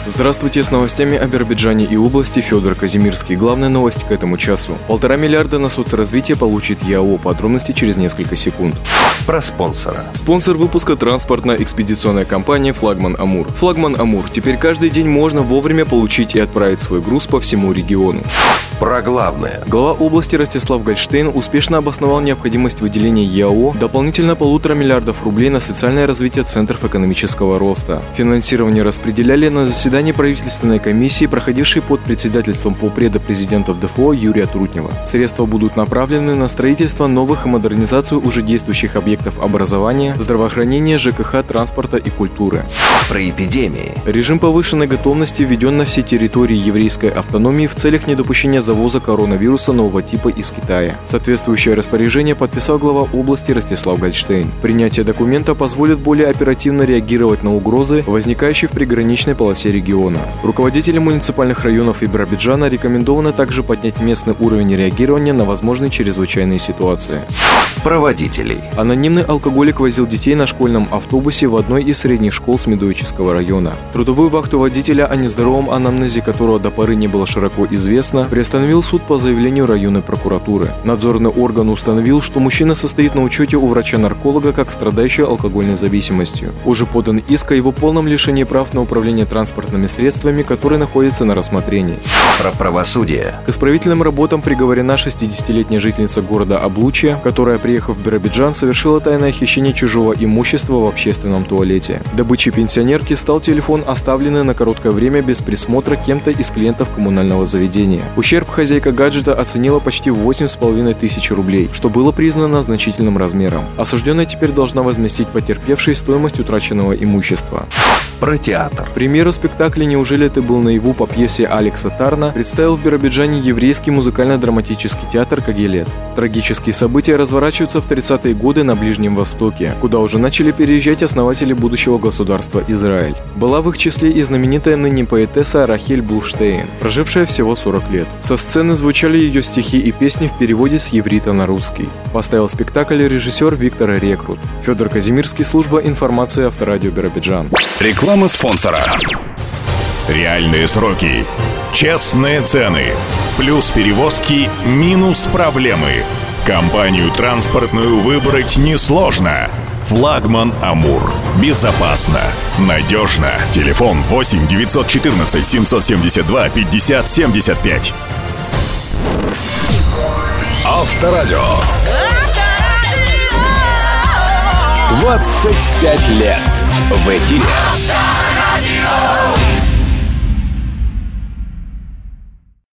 Здравствуйте, с новостями о Биробиджане и области Федор Казимирский. Главная новость к этому часу. 1,5 миллиарда на соцразвитие получит ЯО. Подробности через несколько секунд. Про спонсора. Спонсор выпуска — транспортно-экспедиционная компания «Флагман Амур». «Флагман Амур» — теперь каждый день можно вовремя получить и отправить свой груз по всему региону. Про главное. Глава области Ростислав Гольштейн успешно обосновал необходимость выделения ЯО дополнительно 1,5 миллиарда рублей на социальное развитие центров экономического роста. Финансирование распределяли на заседании правительственной комиссии, проходившей под председательством полпреда президента ДФО Юрия Трутнева. Средства будут направлены на строительство новых и модернизацию уже действующих объектов образования, здравоохранения, ЖКХ, транспорта и культуры. Про эпидемии. Режим повышенной готовности введен на все территории еврейской автономии в целях недопущения завоза коронавируса нового типа из Китая. Соответствующее распоряжение подписал глава области Ростислав Гольштейн. Принятие документа позволит более оперативно реагировать на угрозы, возникающие в приграничной полосе региона. Руководителям муниципальных районов и Биробиджана рекомендовано также поднять местный уровень реагирования на возможные чрезвычайные ситуации. Про водителей. Анонимный алкоголик возил детей на школьном автобусе в одной из средних школ Смедовического района. Трудовую вахту водителя, о нездоровом анамнезе которого до поры не было широко известно, приостановил суд по заявлению районной прокуратуры. Надзорный орган установил, что мужчина состоит на учете у врача-нарколога как страдающий алкогольной зависимостью. Уже подан иск о его полном лишении прав на управление транспортными средствами, который находится на рассмотрении. Про правосудие. К исправительным работам приговорена 60-летняя жительница города Облучье, которая, приехав в Биробиджан, совершила тайное хищение чужого имущества в общественном туалете. Добычей пенсионерки стал телефон, оставленный на короткое время без присмотра кем-то из клиентов коммунального заведения. Ущерб хозяйка гаджета оценила почти 8,5 тысяч рублей, что было признано значительным размером. Осужденная теперь должна возместить потерпевшей стоимость утраченного имущества. Про театр. Премьеру спектакля «Неужели ты был наяву» по пьесе Алекса Тарна представил в Биробиджане еврейский музыкально-драматический театр «Кагилет». Трагические события разворачиваются в 30-е годы на Ближнем Востоке, куда уже начали переезжать основатели будущего государства Израиль. Была в их числе и знаменитая ныне поэтесса Рахель Блуфштейн, прожившая всего 40 лет. Со сцены звучали ее стихи и песни в переводе с иврита на русский. Поставил спектакль режиссер Виктор Рекрут. Федор Казимирский, служба информации Авторадио Биробиджан. Реклама спонсора. Реальные сроки, честные цены, плюс перевозки, минус проблемы. Компанию транспортную выбрать несложно. «Флагман Амур». Безопасно, надежно. Телефон 8 914 772 50 75. Авторадио. 25 лет в эфире.